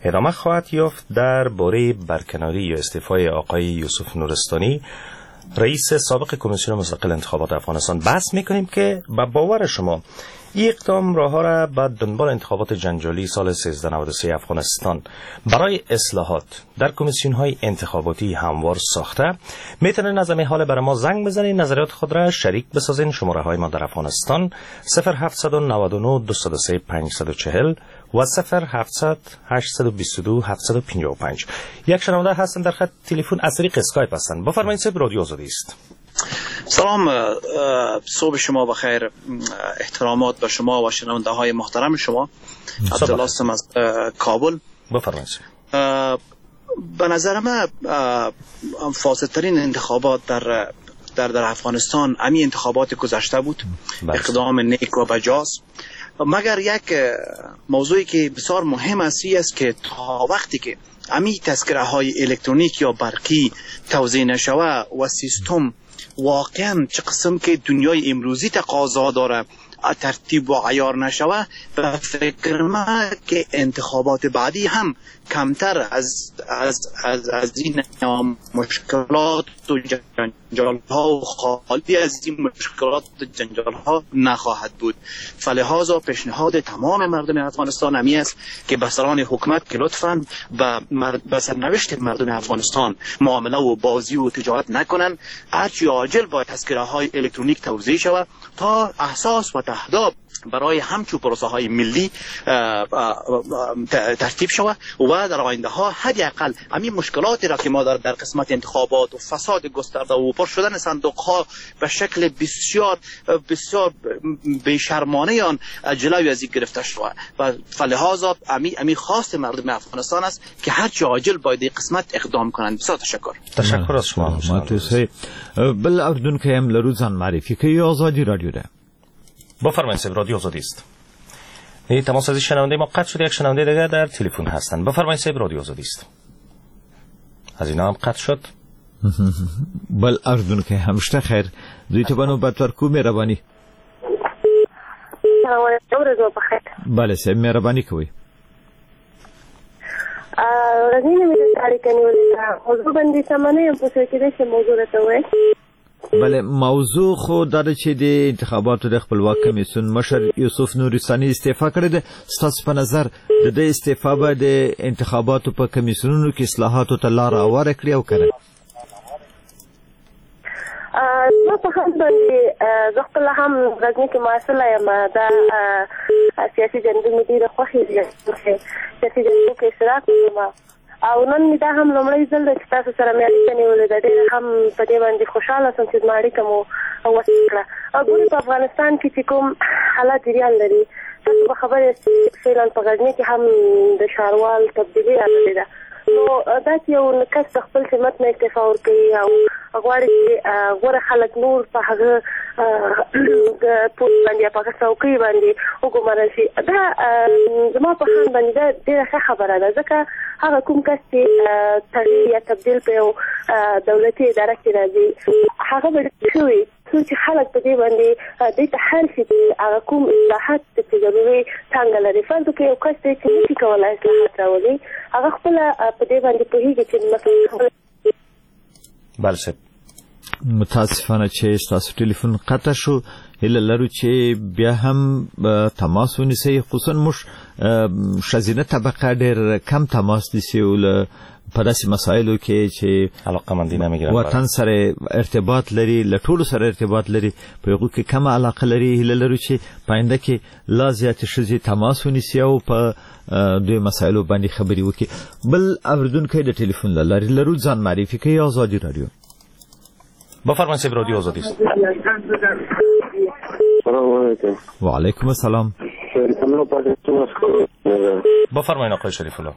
ادامه خواهد یافت درباره برکناری یا استعفای آقای یوسف نورستانی، رئیس سابق کمیسیون مستقل انتخابات افغانستان. بحث میکنیم که با باور شما این اقدام راه ها را به دنبال انتخابات جنجالی سال 1393 افغانستان برای اصلاحات در کمیسیون های انتخاباتی هموار ساخته. میتونید از همین حال برای ما زنگ بزنید، نظریات خود را شریک بسازین. شماره های ما در افغانستان 0799 203 540 و 0700 822 755. یک شنونده هستن در خط تلفن از طریق اسکایپ هستن. بفرمایید صاحب، رادیو آزادی است. سلام، صبح شما بخیر. احترامات به شما و شنونده های محترم شما. عبدالله هستم از کابل. بفرمایید. به نظر من فاسدترین انتخابات در افغانستان امی انتخابات گذشته بود. اقدام نیک و بجاست، مگر یک موضوعی که بسیار مهم است که تا وقتی که امی تذکره های الکترونیک یا برقی توزیع نشوه و سیستم واقعا چه قسم که دنیای امروزی تقاضا داره ترتیب و عیار نشوه، و فکر من که انتخابات بعدی هم کمتر از این مشکلات و جنجال ها و خالی از این مشکلات و جنجال ها نخواهد بود. فلهذا پیشنهاد تمام مردم افغانستان همی است که بسران حکومت که لطفاً به سرنوشت مردم افغانستان معامله و بازی و تجارت نکنن، هرچی عاجل باید تذکره های الکترونیک توزیع شود تا احساس و تهداب برای همچون پروسه های ملی ترتیب شود و در آینده ها حداقل همین مشکلاتی را که ما در قسمت انتخابات و فساد گسترده و پر شدن صندوق ها به شکل بسیار بسیار بی‌شرمانه آن جلوی از این گرفته شود و فلهذا همین خواست مردم افغانستان است که هر چه عاجل باید این قسمت اقدام کنند. بسیار تشکر از شما. بل اردن که هم لروزان معرفی که آزادی رادیو ده. بفرمایید صاحب، رادیو آزادی است. تماس از شنونده ما قطع شد. یک شنونده دیگه در تلفن هستن. بفرمایید صاحب، رادیو آزادی است. از اینا هم قطع شد. بل اردن که همشته خیر. دوی تو بانو بطور کو مهربانی. سلام علیکم، روز بخیر. بله صاحب، مهربانی کوي. رضی نمیده تاریخ نیولی موضوع بندی سامانه یم پوسه که دشه موضوع رته وی. بله، موضوع خو داره چې د انتخاباتو د خپلواک کمیسیون مشر یوسف نورستانی استعفا کړی ده. ستاسو په نظر د استعفا به د انتخاباتو په کمیسیونونو کې اصلاحاتو ته لار هواره کړي او کنه؟ ما په هم باندې زه خپله هم غزني کې معاصله یم. دا سیاسي جنګ مدیر خوښې دي، سیاسي جنګ کې اشتراک کوم او نن می دا هم لومړی ځل د تاسو سره مې اړیکه نیولې ده. ډېر هم په دې باندې خوشاله سم چې زما اړیکه مو وکړه. ګورې په افغانستان کې چې کوم حالات جریان لري، تاسو به خبر یاست چې فعلا په غزني کې هم د ښاروال تبدیلي راغلې ده. نو دا چې یو کس د خپل خدمت نه استعفا ورکوي او غواړي چې غوره خلک نور په هغه پوسټ باندې په هغه څوکۍ باندې وګمارل شي، دا زما په خیال باندې دا ډېره ښه خبره ده. ځکه هغه کوم کس چې تغییر یا تبدیل په یو دولتي اداره کې راځي، هغه به ښه وي چې خلک په دې باندې دې ته هر شي چې هغه کوم اصلاحات چې ضروري څنګه لري. فرض وکړئ یو کس دی چې نشي کولی اصلاحات راولي، هغه خپله په دې باندې پوهېږي چې مثلا. بله صاحب، متاسفانه چې ستاسو ټلیفون قطع شو. هیله لرو چې بیا هم تماس ونیسئ. خصوصا موږ ښځینه طبقه ډېر کم تماس نیسي په داسې مسایلو کې چې علاقمندي نمیګرن، وطن سره ارتباط لري، له ټولو سره ارتباط لري، په هغو کې کم علاقه لري. هیله لرو چې په آینده کې لا زیاتې ښځې تماس ونیسي او په دوی مسایلو باندې خبرې وکړي. بل اورېدونکی د ټلیفون له لارې لرو، ځان معرفي کوي. آزادي رادیو. بفرمایید صاحب، رادیو آزادی است. سلام علیکم. و علیکم السلام. بفرمایید آقای شریف الله.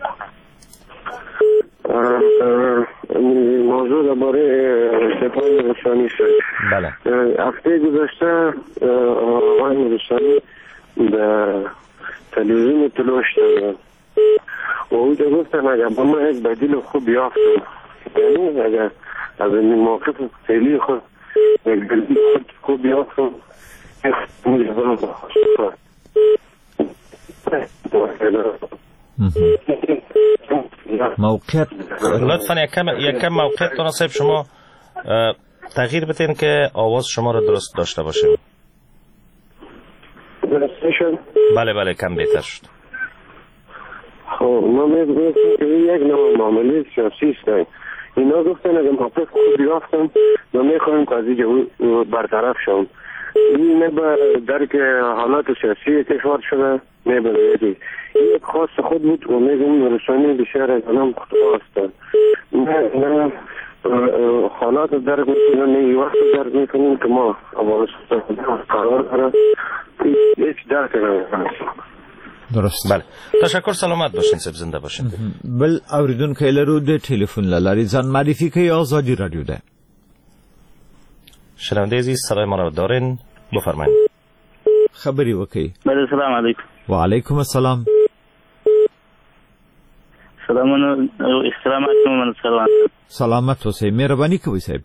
موضوع درباره استعفا نورستانی شد. بله. هفته گذشته آقای نورستانی در تلویزیون طلوع شد و اونجا گفتن اگر با ما یک بدیل خوب یافتم، یعنی اگر از این موقف فعلی خود یک بدیل خوب یافتم موقعیت لطفا یک کم موقعیت صاحب شما تغییر بدین که آواز شما را درست داشته باشیم. بله کم بهتر شد. خب ما میگویم که یک نوع معامله سیاسی است. اینا گفتن اگه موقف خوب یافتم ما میخوایم که از اینجا برطرف شون. این نه به درک حالات سیاسی کشور شده، نه به این یک خاص خود بود و میگم رسانه بسیار از آنم خواستن. نه حالات درک میکنن، نه وقت درک میکنن که ما افغانستان قرار داره هیچ درک نمیکنن. درست. بله تشکر، سلامت باشین، سب زنده باشین. بل اوریدونکو لرو د ټلیفون لاري ځان معرفي کوي آزادی رادیو ده. شنونده عزیز صدای ما را دارین، بفرمایید. خبری وکي. بله سلام علیکم. و علیکم السلام. سلامت اوسئ، مهرباني کوئ صاحب.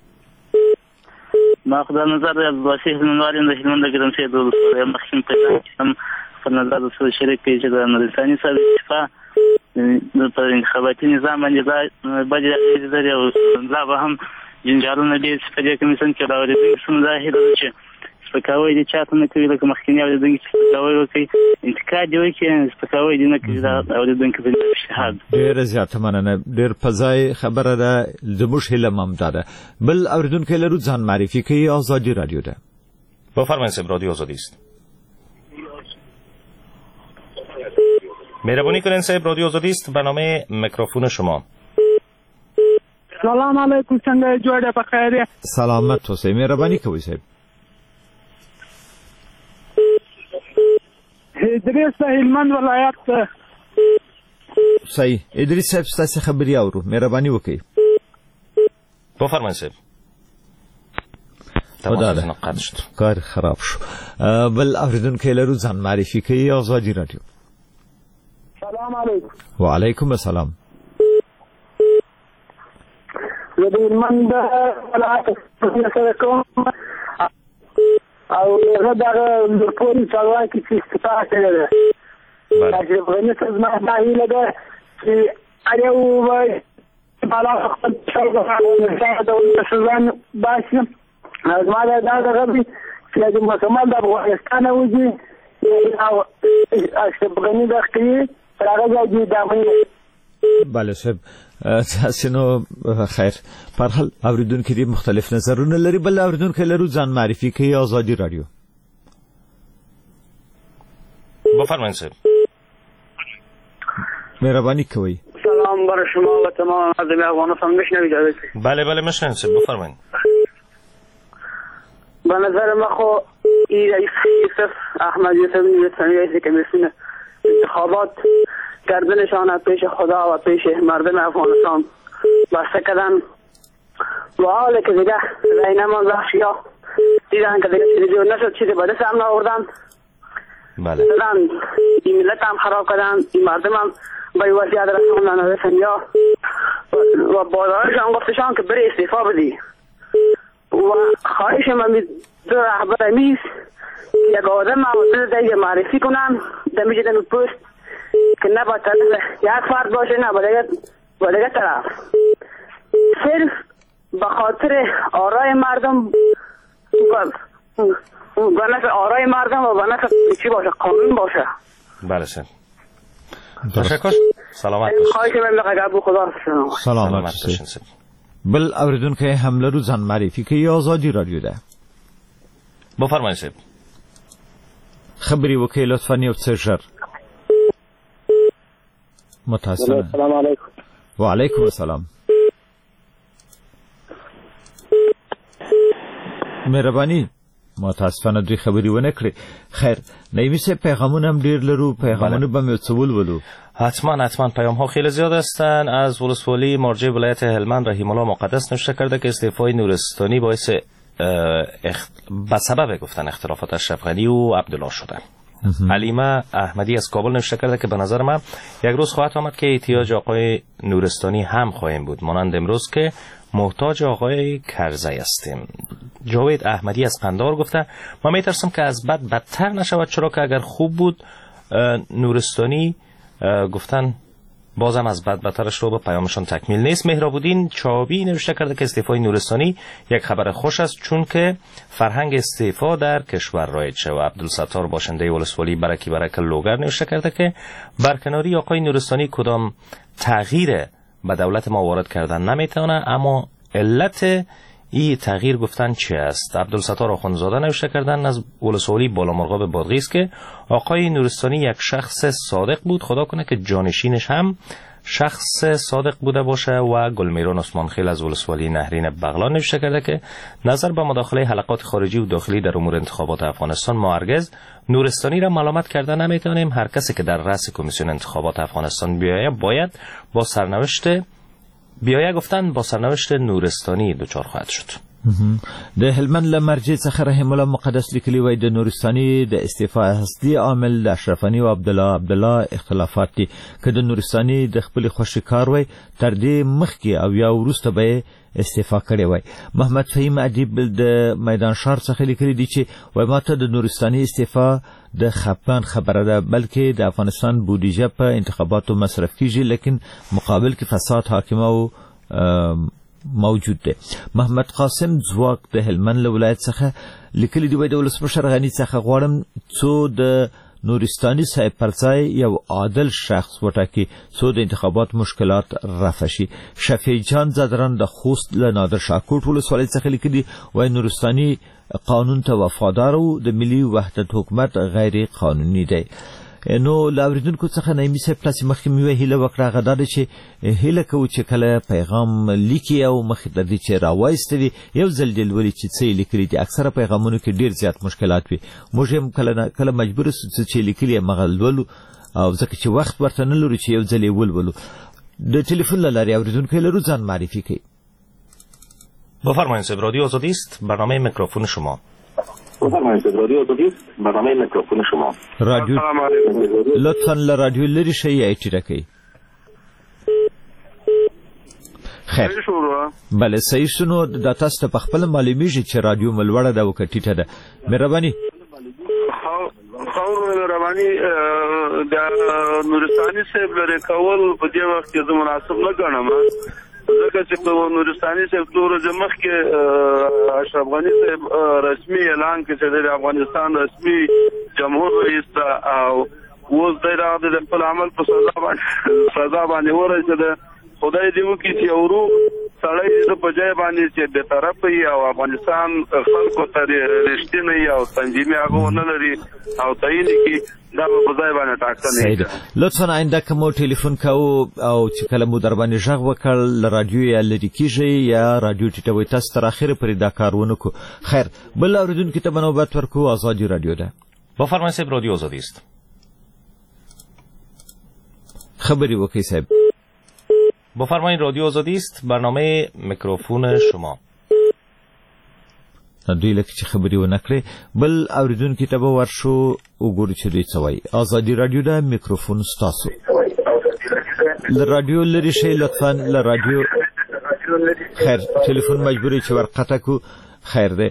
ما خدای نظر از واسه هلمندوالیم د هلمند کې د سید ولسوالۍ مخکې پیدا کړم په نظر د سره شریک کې چې د نورستاني صاحب استعفا په انتخاباتي نظام باندې دا بدې لري او لا به هم جنجالونه دي چې په دې کمیسیون کې راوړي د ظاهر چې سپکاوی دي چاته نه کوي لکه مخکینی اوریدونکي چې سپکاوی وکړي انتقاد دی وکړي سپکاوی دي نه کوي دا اوریدونکي په اجتهاد ډېره زیاته مننه. ډېر په ځای خبره ده، زموږ هیله هم دا ده. بل اوریدونکي لرو ځان معرفي کوي، آزادی رادیو ده. بفرمایید صاحب، رادیو آزادی است. مهربانی کنین صاحب، رادیو آزادی است، برنامه میکروفون شما. سلام علیکم، څنګه جوړه په خیر؟ سلامت اوسئ، مهرباني کوئ صاحب. ادریس هلمند ولایت. صحیح، ادریس صاحب ستاسو خبري اورو، مهرباني وکړئ. بفرمایید صاحب. تمام قطع شد، کار خراب شو. بل اوریدونکو لرو ځان معرفي کوي، آزادی رادیو. سلام علیکم. و علیکم السلام. زه د هلمند ولایت سره کوم او هغه دغه پوری چارواکي چې استفاده کړې ده. چې افغانستان زما دا هیله ده چې هر یو به بالا خپل د سوزان باسي. زما دا دغه وي چې د مکمل د افغانستان وځي او افغاني داخلي تر هغه ځای دامنې. بله صاحب، تاسو نو خیر. په هر حال اوریدونکو دي مختلف نظرونه لري. بل اوریدونکو لرو ځان معرفي کوي، آزادی رادیو. بفرمایید صاحب. مهرباني کوئ. سلام بر شما و تمام مردم افغانستان. میشنوید؟ بله میشنویم صاحب، بفرمایید. به نظر ما خو رئیس یوسف احمد یوسف نورستانی رئیس کمیسیون انتخابات گردنشان پیش خدا و پیش مردم افغانستان بسته کردن و حالی که دیگه رای نمانده یا دیدن که دیگه چیزی نشد، چیزی به دست هم ناوردن. بله. این ملت هم خراب کردن، این مردم هم به وضعیت رساندن رسانیا و بازارشان گفتشان که بری استعفا بدی. و خواهش من دو رهبر میز یک آدم معمول دیگه معرفی کنن دمیجه دن پست که نه با طرف یک فرد باشه نه با دیگه طرف، صرف به خاطر آرای مردم و نفع آرای مردم و نفع چی باشه، قانون باشه. بله سر. تشکر، سلامت باشید. خواهش من لقب خدا سلامت باشید. بل اوریدونکو حمله رو ځان معرفي کوي، آزادی رادیو ده. بفرمایید صاحب. خبري وکړئ لطفا یو څه ژر. متاسفانه. السلام علیکم. و علیکم السلام. مهرباني متاسفانه دوی خبري ونه کړې. خیر، نایمیسه پیغامونه هم ډیر لرو، پیغامونه به مې څول ولو. حتما پیام ها خیلی زیاد هستن. از ولسوالی مرجع ولایت هلمند رحیم الله مقدس نوشته کرده که استعفای نورستانی باعث به سبب گفتن اختلافات اشرف غنی و عبدالله شدن. علیمه احمدی از کابل نوشته کرده که به نظر من یک روز خواهد آمد که احتیاج آقای نورستانی هم خواهیم بود، مانند امروز که محتاج آقای کرزی هستیم. جاوید احمدی از قندهار گفته من میترسم که از بد بدتر نشود، چرا که اگر خوب بود نورستانی گفتن بازم از بدترش رو به پیامشان تکمیل نیست. مهرابودین چابی نوشته کرده که استعفای نورستانی یک خبر خوش است چون که فرهنگ استعفا در کشور رایج شد. و عبدالستار باشنده ولسوالی برکی برک لوگر نوشته کرده که برکناری آقای نورستانی کدام تغییر به دولت ما وارد کردن نمیتونه، اما علت این تغییر گفتن چه است. عبدالستار آخوندزاده نوشته کردن از ولسوالی بالامرغاب بادغیس که آقای نورستانی یک شخص صادق بود، خدا کنه که جانشینش هم شخص صادق بوده باشه. و گلمیران عثمانخیل از ولسوالی نهرین بغلان نوشته کرده که نظر به مداخله حلقات خارجی و داخلی در امور انتخابات افغانستان ما هرگز نورستانی را ملامت کرده نمیتونیم. هر کسی که در رأس کمیسیون انتخابات افغانستان باید با سرنوشت نورستانی دچار خواهد شد. د هلمند لمرجع څخه رحم الله مقدس لیکلی وای د نورستاني د استعفاء اصلي عامل د اشرفانی او عبدالله اختلافات دي که د نورستاني د خپل خوشی کار وای تر دې مخکې او یا وروسته به استعفاء کړي وای. محمد فهیم ادیب د میدان شهر څخه لیکلی دي چې وای ماته د نورستاني استعفاء د خپان خبره ده، بلکې د افغانستان بودیجه په انتخاباتو مصرف کیږي لیکن مقابل کې فساد حاکم او موجود ده. محمد قاسم زواک د هلمند له ولایت څخه لیکلی دی وای د ولسمشر غنی څخه غواړم څو د نورستاني صاحب پرځای یو عادل شخص وټاکي څو د انتخابات مشکلات رفع شي. شفیع جان زادران د خوست له نادر شاکوټ ولسوالۍ څخه لیکلی وای نورستاني قانون ته وفادار او د ملي وحدت حکومت غیر قانوني دی. نو لاوریدونکو څخه نایمي صاحب تاسو مخکې مې هیله وکړه غدا چې هیله کوو چې کله پیغام لیکي او مخې د دې چې راوایستوي یو ځل دی ولې چې څه لیکلي دي اکثره پیغامونو کې ډیر زیات مشکلات وي موږ هم کله مجبور سو چې لیکلي مغلولو او ځکه چې وخت ورته نه لرو چې یو ځل یې ولولو. د ټلیفون لارې اوریدونکو لرو ځان معرفي کوي. بفرمایید صاحب، رادیو آزادی است، برنامه میکروفون شما. رادیو لطفاً لرادیو لری شي ایټی راکې. خیر بله صحیح شنو د تاسو په خپل معلومیږي چې رادیو ملوړه ده او کټیټه ده. مهرباني د نورستاني صاحب لري کول په دې وخت کې مناسب نه ګڼم ځکه چې په نورستاني صاحب تور جمع کې اشرف غنی صاحب رسمي اعلان کړ چې د افغانستان رسمي جمهور رئیس او اوس د خپل عمل په سزا باندې ورسېد. خدای دې وکړي چې ورو سړی د پجای باندې چې د طرف او افغانستان خلکو ته رښتینی او تنظیمي هغه نه لري او تعین کی دا په ځای باندې ټاکل نه. لطفا آینده کوم ټلیفون کوو او چې کله مو در باندې ژغ وکړ رادیو یا لری کیږي یا رادیو ټیټوي تاسو تر اخره پرې دا کارونه کو. خیر بل اوریدونکو ته بنوبت ورکو. آزادی رادیو ده. بفرمایید صاحب، رادیو آزادی است. خبری وکي صاحب. بفرمایید رادیو آزادی است، برنامه میکروفون شما. دوی لکه چې خبري و نکړي بل اوریدونکو ته به ورشو وګورو چې دوی څه وایي. آزادی رادیو ده، میکروفون ستاسو. رادیو لري شي لطفاً رادیو. خیر ټلیفون مجبوري چې ورقطه کو. خیر ده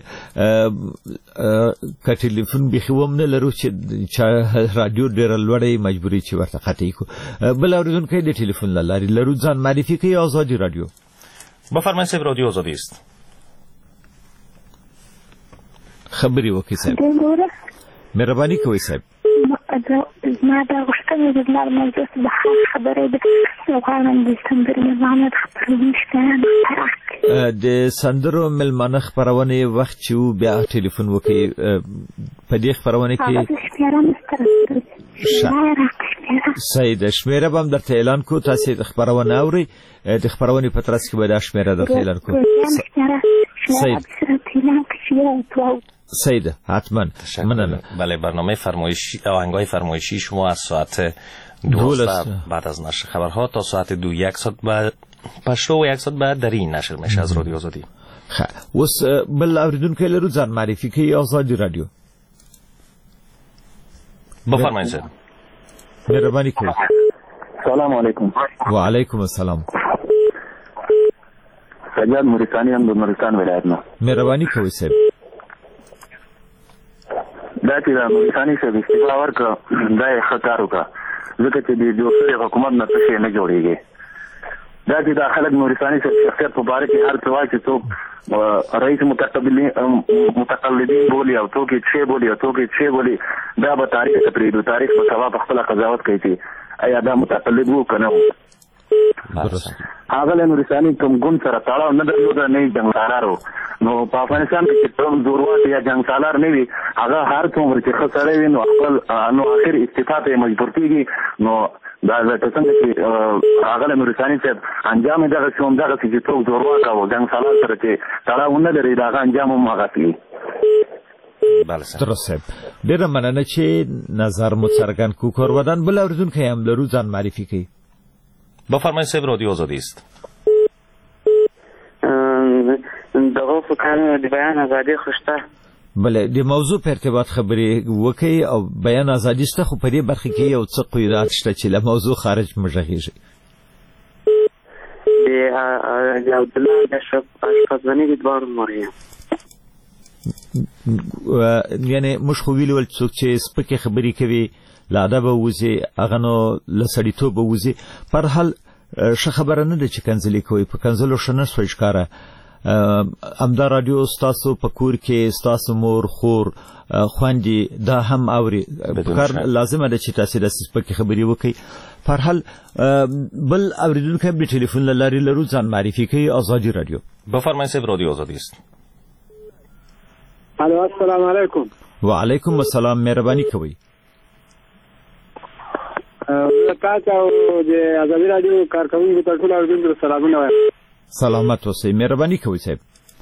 که ټلیفون بخوم نه لرو چې رادیو ډیر لوړی مجبوري چې ورته قطعي کو. بل اوریدونکو د ټلیفون لاري لرو ځان معرفي کوي. آزادی رادیو. بفرمایید صاحب، رادیو آزادی است. خبري وکي صاحب. مهرباني کوي صاحب. ما دا غوښتنه د لار موضوع د خبرې د غواړم د سندرو ملمانه خبرونه شته د سندرو ملمانه خبرونه وخت چې بیا ټلیفون وکي په دې خبرونه کې سید شمیره بم درته اعلان کو. تاسو د خبرونه اوري د خبرونه په ترڅ کې به د شمیره درته اعلان کو. سید حتما مننه. بله برنامه فرمایشی آهنگای فرمایشی شما از ساعت 12 بعد از نشر خبرها تا ساعت 2 1 ساعت بعد پشتو و 1 ساعت بعد در این نشر میشه از رادیو آزادی. خب وس بل اوریدونکو لرو ځان معرفي کوي. آزادی رادیو. بفرمایید صاحب. مهرباني کوي. سلام علیکم. و علیکم السلام. سجاد مورستانی هم د نورستان ولایت نه. مهرباني کوي صاحب. دا چې د نورستاني صاحب استعفا ورکړه دا یې ښه کار وکړه ځکه چې د جوړ شوي حکومت نه څه شی نه جوړېږي. دا چې دا خلک نورستاني شخصیت په باره کې هر څه وایي چې څوک رئیس متقلدین بولي او څوک یې څه بولي او څوک یې څه بولي، دا به تاریخ ته پرېږدو. تاریخ به سبا په خپله قضاوت کوي چې آیا دا متقلد وو که نه وو. هغه له نورستاني کوم ګوند سره تړاو نه درلوده، نه یې جنګسالار وو. نو په افغانستان کې چې کوم زورواک یا جنګسالار نه وي، هغه هر څومره چې ښه سړی وي نو آخر استعفا ته یې مجبور کېږي. نو دا لکه څنګه چې هغه له نورستاني صاحب انجام یې دغسې هم دغسې چې څوک زورواک او جنګسالار سره چې تړاو نه لري، د هغه انجام هم هغسې وي. درست صاحب، ډېره مننه چې نظر مو څرګند کړو. کورودان بل اورېدونکی هم لرو، ځان معرفي کړئ. بفرمایید صاحب، رادیو آزادی است. دغه فکر د بیان ازادي خوشته. بله، د موضوع په ارتباط خبرې وکړئ او بیان ازادي شته، خو په دې برخه کې یو څه قیودات شته چې له موضوع خارج مه غږیږي. د عبدالله د اشرفغني د دوار مریم، یعنی موږ خو ویلي ول څوک چې سپکې خبرې کوي له ادبه ووځي، هغه نو له سړیتوبه ووځي. په هر حال ښه خبره نه ده چې کنځلې کوئ، په کنځلو ښه نه سوی ښکاره. همدا رادیو ستاسو په کور کې ستاسو مور، خور، خویندې دا هم اوري. کار لازمه ده چې تاسې داسې سپکې خبرې وکړئ. په هر حال بل اورېدونکی هم د ټلیفون له لارې لرو، ځان معرفي کوي. آزادي رادیو. بفرمایید صاحب، رادیو آزادی است. الو، السلام علیکم. وعلیکم السلام، مهرباني کوئ. تاسو او د آزادي رادیو کارکوونکو ته ټول اورېدونکو سلامونه وایم. سلامت اوسئ، مهرباني کوئ صاحب.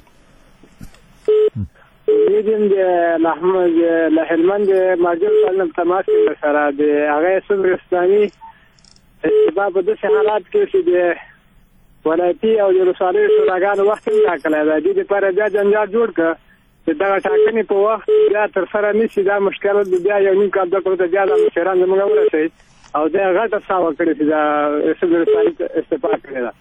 یدم د هلمند ماجر تعلیم تماس کې سره د هغه سمرستاني استباب په داسې حالات کې چې د ولایتي او د رسالې شوراګانو وخت نه ټاکلی دی، د دې لپاره بیا جنجال جوړ کړه چې دغه ټاکنې په وخت بیا تر سره نشي. دا مشکل بیا یو نیم کال 2 کال ته بیا د مشران زموږ ورسوي او دا غټه ساوه کړې چې دا سمرستاني استفا کړې ده.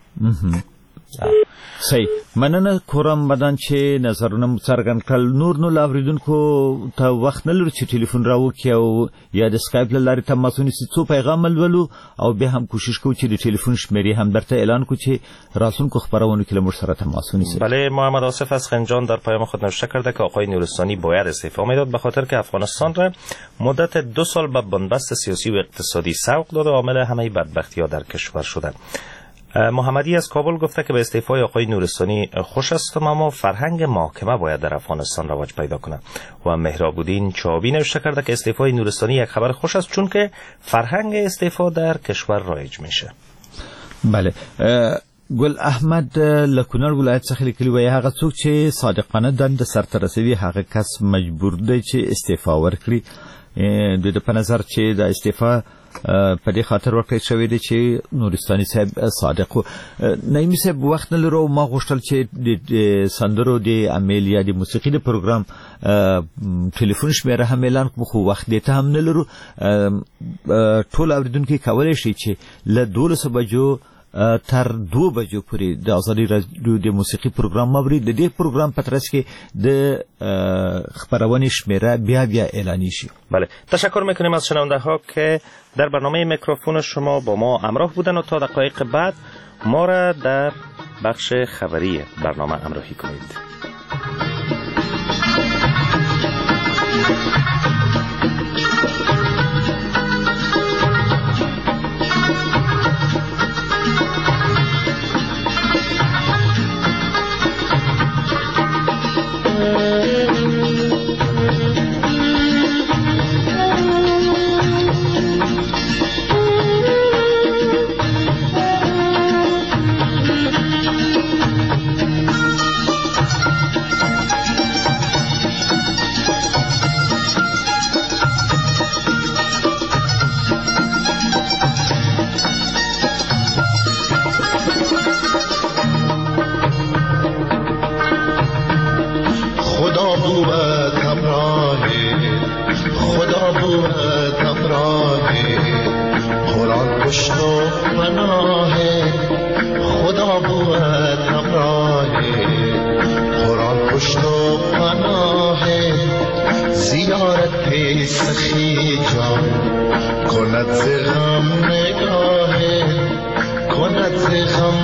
صحیح، مننه کوم بدن چې نظرونه څرګند کړل. نور نو لاوریدونکو ته وخت نه لري چې ټلیفون راوکړي او یا د سکایپ له لارې تماس ونیسي. څو پیغام ولولو او بیا هم کوشش کوو چې د ټلیفون شمیرې هم درته اعلان کړو چې راتلونکو خبرونو کې له موږ سره تماس ونیسي. بله، محمد آصف از خنجان در پیام خود نوشته کرده که آقای نورستانی باید استعفا میداد به خاطر که افغانستان را مدت 2 سال به بنبست سیاسی و اقتصادی سوق داده و عامل همه بدبختی‌ها در کشور شده. محمدی از کابل گفته که به استعفای آقای نورستانی خوش است، اما فرهنگ محاکمه باید در افغانستان رواج پیدا کنه. و مهراب‌الدین چابی نوشته کرده که استعفای نورستانی یک خبر خوش است چون که فرهنگ استعفا در کشور رایج میشه. بله، ګل احمد له کونړ ولایت څخه لیکلي وایي هغه څوک چې صادقانه دنده سرته رسوي هغه کس مجبور دی چې استعفا ورکړي. د دې په نظر چې د استعفا په دې خاطر ورکړی شوی دی چې نورستاني صاحب صادق و. نعیمي صاحب وخت نه لرو، ما غوښتل چې د سندرو د امیل یا د موسیقي د پروګرام ټلیفون شمیره هم اعلان کړو، خو وخت دې ته هم نه لرو. ټول اورېدونکي کولی شي چې له 12 بجو تر 2 بجو پورې د آزادي رادیو د موسیقي پروګرام واوري. د دې پروګرام په ترڅ کې د خبرونې شمیره بیا اعلانی شي. بله، تشکر میکنیم از شنونده ها که در برنامه میکروفون شما با ما همراه بودن و تا دقایق بعد ما را در بخش خبری برنامه همراهی کنید.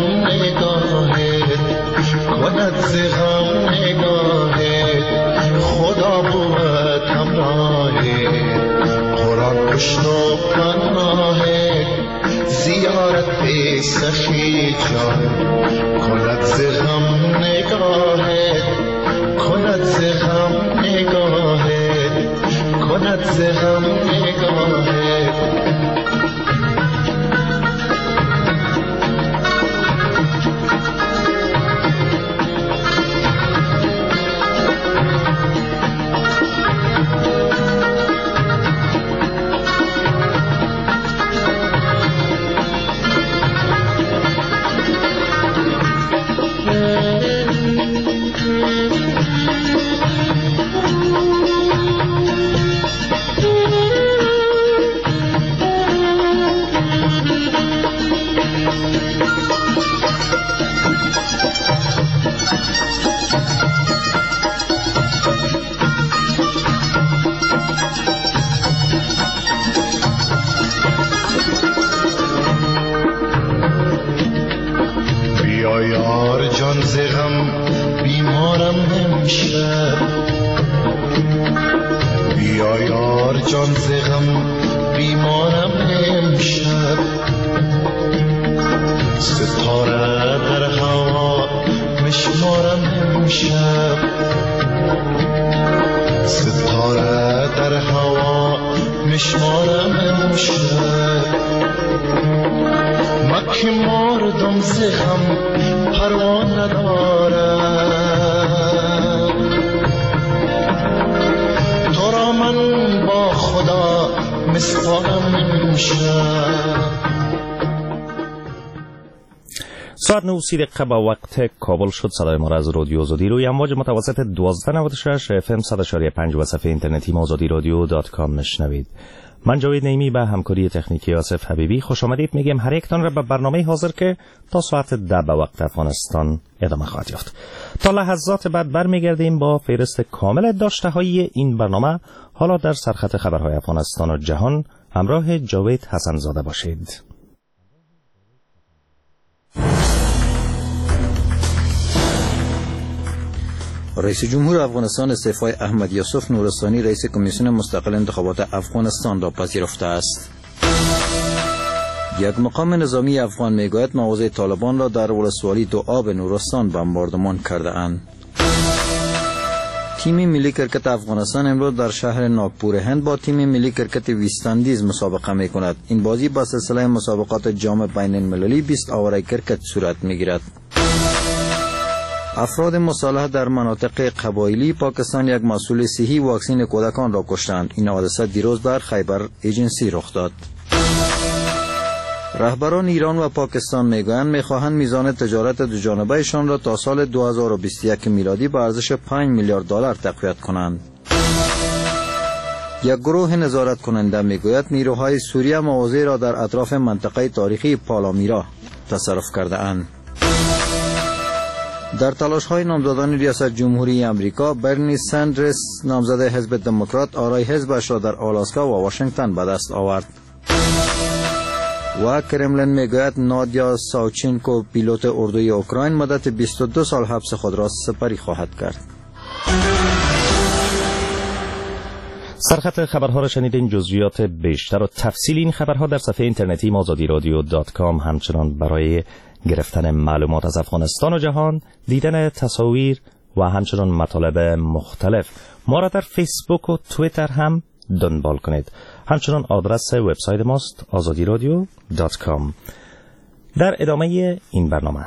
نگاهت کند ز غم نگاهت خدا بود همراهت قرآن پشت و پناهت زیارت سخی جان کند ز غم نگاهت کند ز غم نگاهت کند ز غم نگاهت ساعت 9 با وقت کابل شد. صدای ما را از رادیو آزادی روی امواج متوسط 1296 FM 100.5 و صفحه اینترنتی azadirodio.com میشنوید. من جاوید نعیمی به همکاری تکنیکی آصف حبیبی خوش آمدید میگم هر یکتان را به برنامه حاضر که تا ساعت 10 به وقت افغانستان ادامه خواهد یافت. تا لحظات بعد برمیگردیم با فهرست کامل داشته‌های این برنامه. حالا در سرخط خبرهای افغانستان و جهان همراه جاوید حسن‌زاده باشید. رئیس جمهور افغانستان استعفای احمد یوسف نورستانی رئیس کمیسیون مستقل انتخابات افغانستان را پذیرفته است. یک مقام نظامی افغان میگوید مواضع طالبان را در ولسوالی دو آب نورستان بمباردمان کرده اند. تیم ملی کرکت افغانستان امروز در شهر ناگپور هند با تیم ملی کرکت ویستاندیز مسابقه می کند. این بازی با سلسله مسابقات جام بین المللی 20 آور کرکت صورت می گیرد. افراد مسلح در مناطق قبایلی پاکستان یک مسئول صحی واکسین کودکان را کشتند. این حادثه دیروز در خیبر ایجنسی رخ داد. رهبران ایران و پاکستان میگویند میخواهند میزان تجارت دوجانبهشان را تا سال 2021 میلادی به ارزش 5 میلیارد دلار تقویت کنند. یک گروه نظارت کننده میگوید نیروهای سوریه مواضع را در اطراف منطقه تاریخی پالامیرا تصرف کرده اند. در تلاش‌های نامزدان ریاست جمهوری امریکا، برنی سندرس نامزد حزب دموکرات آرای حزبش را در آلاسکا و واشنگتن به دست آورد. و کرملین میگوید نادیا ساوچینکو پیلوت اردوی اوکراین مدت 22 سال حبس خود را سپری خواهد کرد. سرخط خبرها را شنیدین. جزئیات بیشتر و تفصیل این خبرها در صفحه اینترنتی azadirodio.com. همچنان برای گرفتن معلومات از افغانستان و جهان، دیدن تصاویر و همچنان مطالب مختلف ما را در فیسبوک و توییتر هم دنبال کنید. همچنان آدرس وبسایت ماست azadirodio.com. در ادامه این برنامه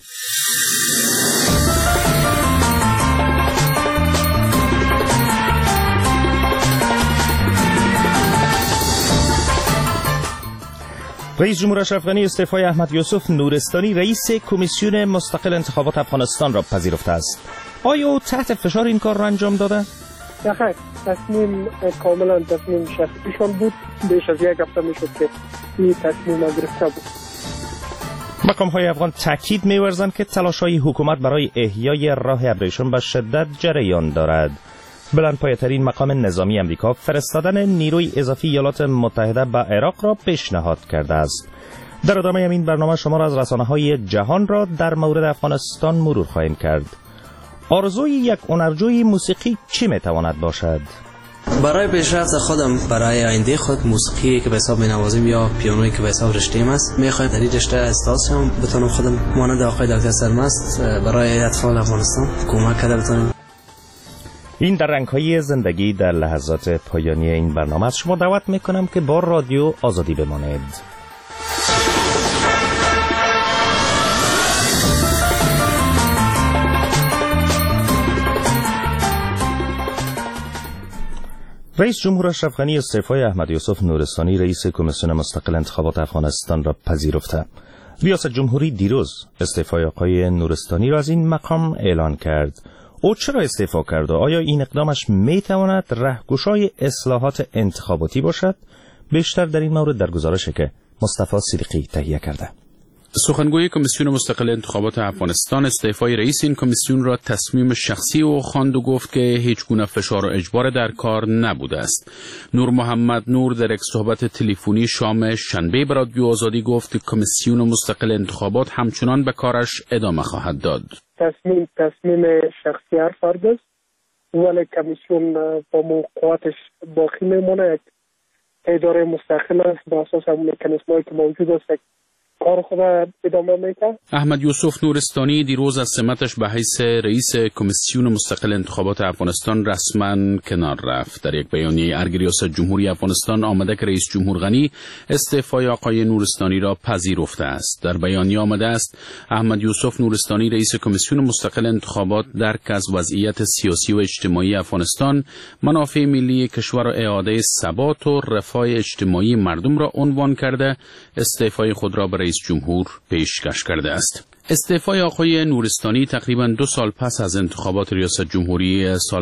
رئیس جمهور اشرف غنی استعفای احمد یوسف نورستانی رئیس کمیسیون مستقل انتخابات افغانستان را پذیرفته است. آیا او تحت فشار این کار را انجام داده؟ نه، تصمیم کاملا تصمیم شخصیشان بود. بیش از یک هفته میشد که این تصمیم گرفته بود. مقام‌های افغان تاکید می‌ورزند که تلاش‌های حکومت برای احیای راه ابریشم به شدت جریان دارد. بلندپایه‌ترین مقام نظامی امریکا فرستادن نیروی اضافی ایالات متحده به عراق را پیشنهاد کرده است. در ادامه این برنامه شما را از رسانه‌های جهان را در مورد افغانستان مرور خواهیم کرد. آرزوی یک هنرجوی موسیقی چی میتواند باشد؟ برای پیشرفت خودم، برای آینده خود، موسیقی که به حساب می‌نوازم یا پیانویی که به حساب رشته‌ام است، می‌خواهم در این رشته استاد شم، بتونم خودم مانند آقای دکتر سرمست برای اطفال افغانستان کمک کرده بتونم. این در رنگ‌های زندگی در لحظات پایانی این برنامه است. شما دعوت می‌کنم که با رادیو آزادی بمانید. رئیس جمهور اشرف غنی استعفای احمد یوسف نورستانی رئیس کمیسیون مستقل انتخابات افغانستان را پذیرفته. ریاست جمهوری دیروز استعفای آقای نورستانی را از این مقام اعلان کرد. او چرا استعفا کرد و آیا این اقدامش میتواند رهگشای اصلاحات انتخاباتی باشد؟ بیشتر در این مورد در گزارشی که مصطفی صدیقی تهیه کرده. سخنگوی کمیسیون مستقل انتخابات افغانستان استعفای رئیس این کمیسیون را تصمیم شخصی او خواند و گفت که هیچ گونه فشار و اجبار در کار نبوده است. نور محمد نور در یک صحبت تلفنی شام شنبه به رادیو آزادی گفت که کمیسیون مستقل انتخابات همچنان به کارش ادامه خواهد داد. تصمیم شخصی هر فرد است، ولی کمیسیون با موقعاتش باقی میمونه. یک اداره مستقل است، با اساس همون مکانیزمایی که موجود است کار خود ادامه میده. احمد یوسف نورستانی دیروز از سمتش به حیث رئیس کمیسیون مستقل انتخابات افغانستان رسما کنار رفت. در یک بیانیه ارگ ریاست جمهوری افغانستان آمده که رئیس جمهور غنی استعفای آقای نورستانی را پذیرفته است. در بیانیه آمده است احمد یوسف نورستانی رئیس کمیسیون مستقل انتخابات درک از وضعیت سیاسی و اجتماعی افغانستان، منافع ملی کشور و اعاده ثبات و رفاه اجتماعی مردم را عنوان کرده استعفای خود را رئیس جمهور پیشکش کرده است. استعفای آقای نورستانی تقریباً 2 سال پس از انتخابات ریاست جمهوری سال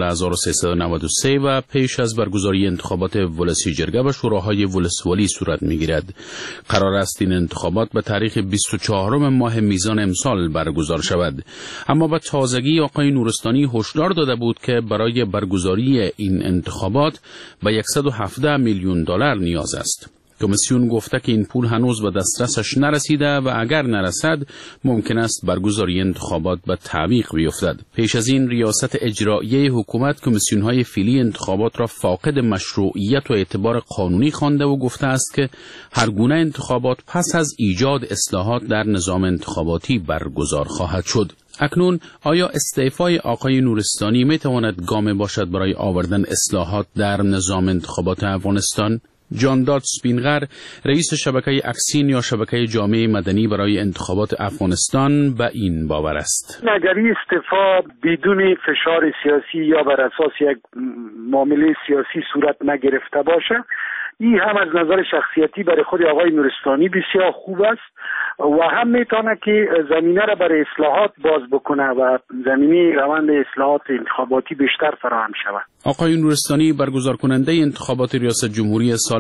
1393 و پیش از برگزاری انتخابات ولسی جرگه و شوراهای ولسوالی صورت می‌گیرد. قرار است این انتخابات به تاریخ 24 ماه میزان امسال برگزار شود. اما با تازگی آقای نورستانی هشدار داده بود که برای برگزاری این انتخابات به 117 میلیون دلار نیاز است. کمیسیون گفته که این پول هنوز به دسترسش نرسیده و اگر نرسد ممکن است برگزاری انتخابات به تعویق بیفتد. پیش از این ریاست اجراییه حکومت کمیسیون‌های فعلی انتخابات را فاقد مشروعیت و اعتبار قانونی خوانده و گفته است که هر گونه انتخابات پس از ایجاد اصلاحات در نظام انتخاباتی برگزار خواهد شد. اکنون آیا استعفای آقای نورستانی میتواند گام باشد برای آوردن اصلاحات در نظام انتخابات افغانستان؟ جانداد سپینغر رئیس شبکه اکسین یا شبکه جامعه مدنی برای انتخابات افغانستان به این باور است. اگر این استعفا بدون فشار سیاسی یا بر اساس یک معامله سیاسی صورت نگرفته باشه، این هم از نظر شخصیتی برای خود آقای نورستانی بسیار خوب است و هم میتونه که زمینه را برای اصلاحات باز بکنه و زمینه روند اصلاحات انتخاباتی بیشتر فراهم شود. آقای نورستانی برگزار کننده انتخابات ریاست جمهوری سال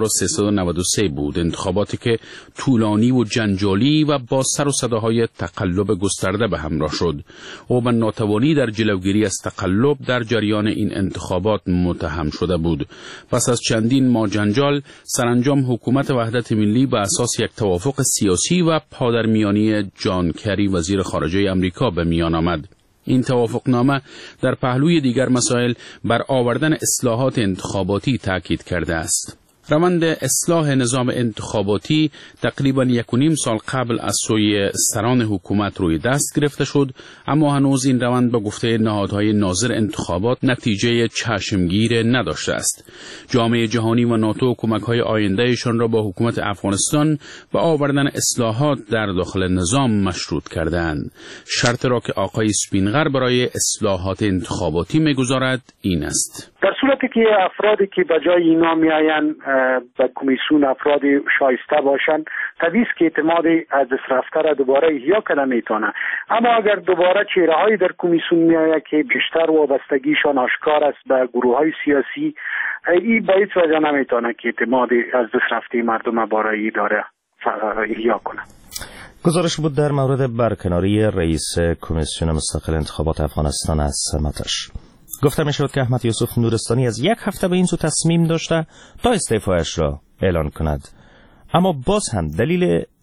1393 بود، انتخاباتی که طولانی و جنجالی و با سر و صداهای تقلب گسترده به همراه شد. او به ناتوانی در جلوگیری از تقلب در جریان این انتخابات متهم شده بود. پس از چندین ماه جنجال، سرانجام حکومت وحدت ملی به اساس یک توافق سیاسی و پادرمیانی جان کری وزیر خارجه امریکا به میان آمد. این توافقنامه در پهلوی دیگر مسائل بر آوردن اصلاحات انتخاباتی تاکید کرده است. روند اصلاح نظام انتخاباتی تقریباً 1.5 سال قبل از سوی سران حکومت روی دست گرفته شد، اما هنوز این روند به گفته نهادهای ناظر انتخابات نتیجه چشمگیر نداشته است. جامعه جهانی و ناتو کمک‌های آیندهشان را با حکومت افغانستان به آوردن اصلاحات در داخل نظام مشروط کردند. شرط را که آقای سپینغر برای اصلاحات انتخاباتی می‌گذارد این است: در صورتی که افرادی که به جای اینا میآیند به کمیسیون افراد شایسته باشند، طبیعی است که اعتماد از دست رفته را دوباره احیا کنه میتونه. اما اگر دوباره چهره‌هایی در کمیسیون میآید که بیشتر وابستگیشان آشکار است به گروه‌های سیاسی، این با هیچ وجه نمیتونه که اعتماد از دست رفته مردم برای اداره احیا کنه. گزارش بود در مورد برکناری رئیس کمیسیون مستقل انتخابات افغانستان از سمتش. گفته می شود که احمد یوسف نورستانی از 1 هفته به این سو تصمیم داشته تا استعفایش را اعلان کند، اما باز هم دلیل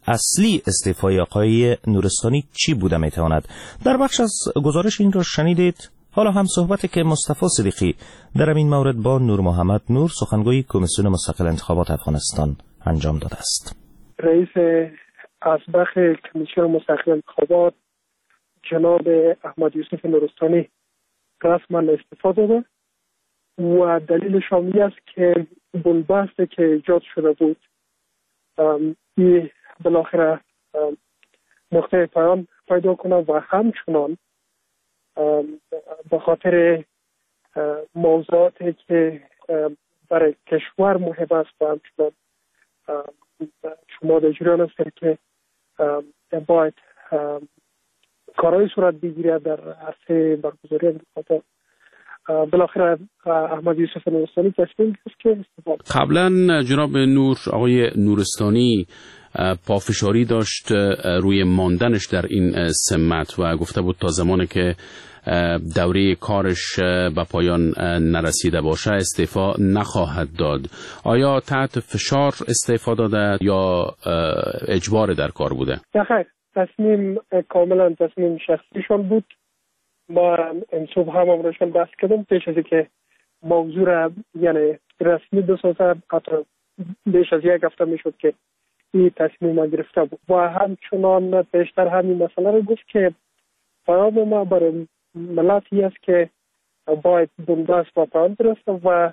اصلی استعفای آقای نورستانی چی بوده میتواند؟ در بخش از گزارش این را شنیدید. حالا هم صحبتی که مصطفی صدیقی در این مورد با نور محمد نور، سخنگوی کمیسیون مستقل انتخابات افغانستان، انجام داده است. رئیس اسبق کمیسیون مستقل انتخابات جناب احمد یوسف نورستانی رسما استعفا داده و دلیلش این است که بنبستی که ایجاد شده بود این بالاخره نقطه پایان پیدا کنه و همچنان به خاطر موضوعاتی که برای کشور مهم است و همچنان شما در جریان هستید که باید کارهای صورت بگیره در عرصه برگزاری انتخابات. بالاخره احمد یوسف نورستانی تصمیم گرفت که استفاده. قبلا جناب نور آقای نورستانی پافشاری داشت روی ماندنش در این سمت و گفته بود تا زمانی که دوره کارش به پایان نرسیده باشه استعفا نخواهد داد. آیا تحت فشار استعفا داده یا اجبار در کار بوده؟ خیر، تصمیم کاملا تصمیم شخصیشان بود. ما امصبح هم امروشان بحث کردم پیش از که موضوع را یعنی رسمی بسازد. حتی بیش از یک هفته میشد که این تصمیم گرفته بود و همچنان پیشتر همین مسئله رو گفت که پیام ما برای ملتی است که باید بنبست و پایان برسه و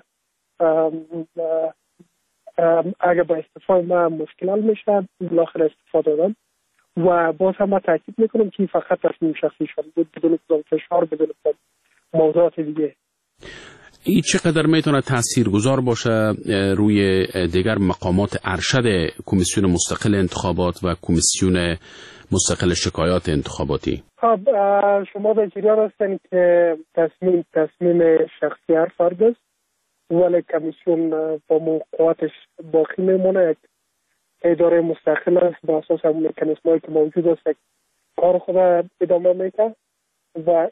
اگر با استعفای ما مشکل حل میشه بالاخره استعفا دادن و باز هم ما تاکید میکنم که فقط تصمیم شخصی شد بود بدون فشار بدون موضوعات دیگه. این چقدر میتونه تاثیرگذار باشه روی دیگر مقامات ارشد کمیسیون مستقل انتخابات و کمیسیون مستقل شکایات انتخاباتی؟ خب شما به جریان هستین که تصمیم شخصی هر فرد است ولی کمیسیون با موقعاتش باقی میمونه. یک اداره مستقل است با اساس همون مکانیزمایی که موجود است کار خود ادامه میکنه و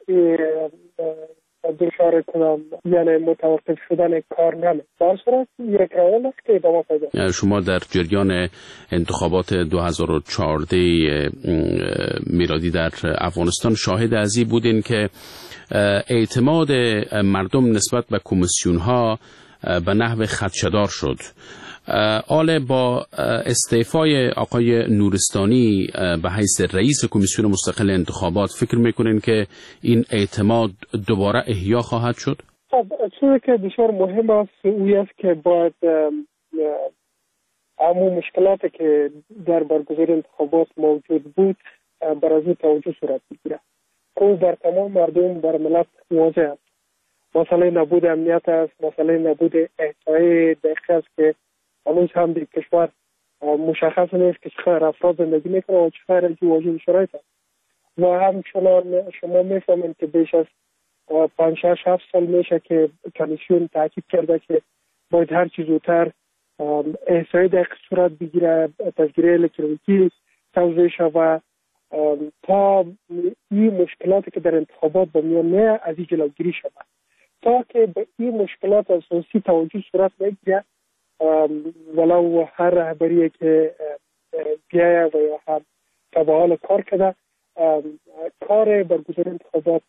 دچار کنم یعنی متوقف شدن کار نمی. در صورت یک روال است که ادامه پیدا. شما در جریان انتخابات 2014 میلادی در افغانستان شاهد از این بودین که اعتماد مردم نسبت به کمیسیون ها به نحو خدشه‌دار شد. حالا با استعفای آقای نورستانی به حیث رئیس کمیسیون مستقل انتخابات فکر میکنین که این اعتماد دوباره احیا خواهد شد؟ خب چیزی که بسیار مهم است اوی است که باید همون مشکلاتی که در برگزاری انتخابات موجود بود بر از توجه صورت بگیره. او بر تمام مردم بر ملت واضح است. مسئله نبود امنیت است، مسئله نبود احتیاطی دقیق است که هنوز هم در کشور مشخص نیست که چقدر افراد زندگی میکنه و چقدر واجد شرایط است. و همچنان شما میفهمید که بیش از 5-6-7 سال میشه که کمیسیون تاکید کرده که باید هر چیز زودتر احصایی دقیق صورت بگیره، تسجیل الکترونیکی توزیع شود تا این مشکلاتی که در انتخابات با میان میاد از این جلوگیری شود تا که به این مشکلات اساسی توجه صورت بگیره ولو هر رهبری که بیایه و یا هم به حال کار کرده کار برگزاری انتخابات